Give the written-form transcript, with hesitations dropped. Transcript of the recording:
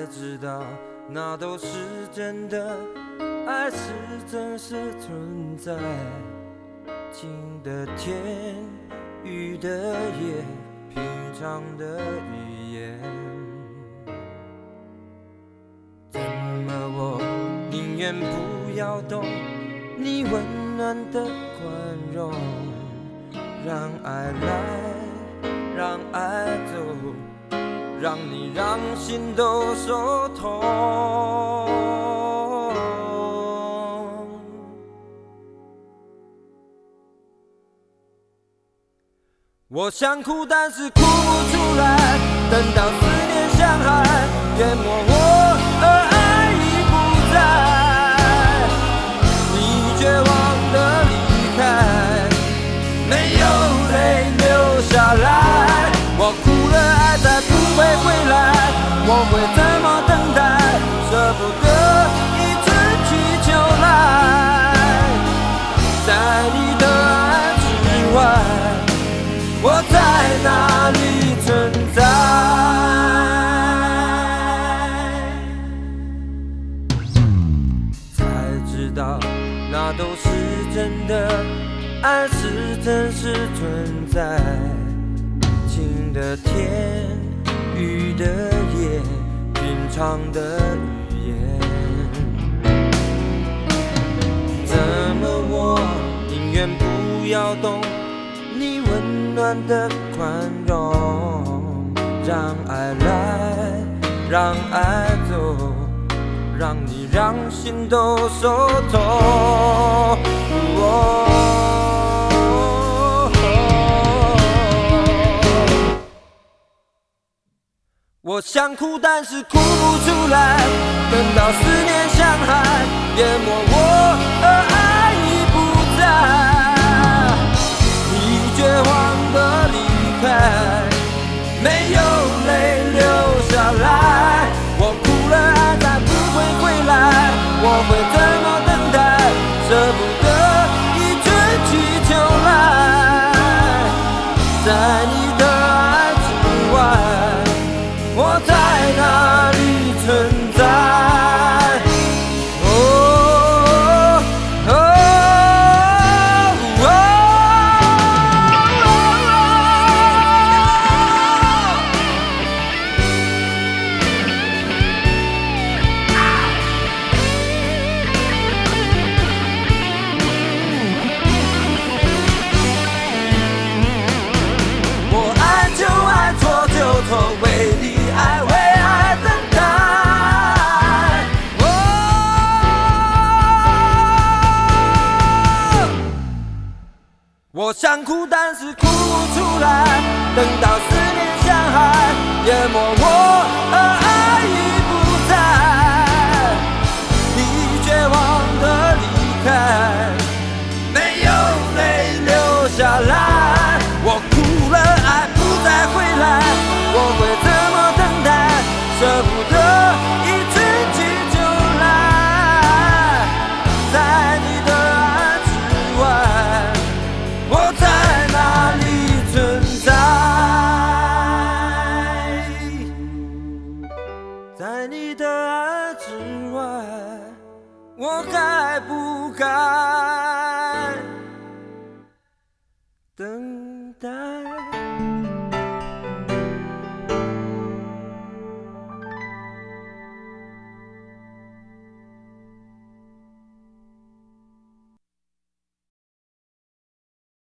知道那都是真的，爱是真实存在。晴的天，雨的夜，平常的语言。怎么我宁愿不要懂你温暖的宽容，让爱来，让爱走，让你让心都受痛。我想哭，但是哭不出来，等到思念像海淹没我，而爱已不在。你绝望的离开，没有泪流下来。我哭了，爱再不会回来，我会怎么等待？舍不得一直去求来，在你的爱之外，我在哪里存在？才知道那都是真的，爱是真实存在。晴的天，雨的夜，平常的语言。怎么我宁愿不要懂你温暖的宽容，让爱来，让爱走，让你让心都受痛。我想哭，但是哭不出来，等到思念像海淹没我，而爱已不在。你绝望的离开，没有泪流下来。我哭了，爱再不会回来，我会怎么等待？舍不得一直去求来，在你的爱之外，我在哪里存在？为你爱，为爱等待。我想哭，但是哭不出来，等到思念像海淹没我，而爱已不在。你绝望的离开，没有泪流下来。我哭了，爱不再回来，我会怎么等待？舍不得一直去求来，在你的爱之外，我在哪里存在？在你的爱之外，我该不该？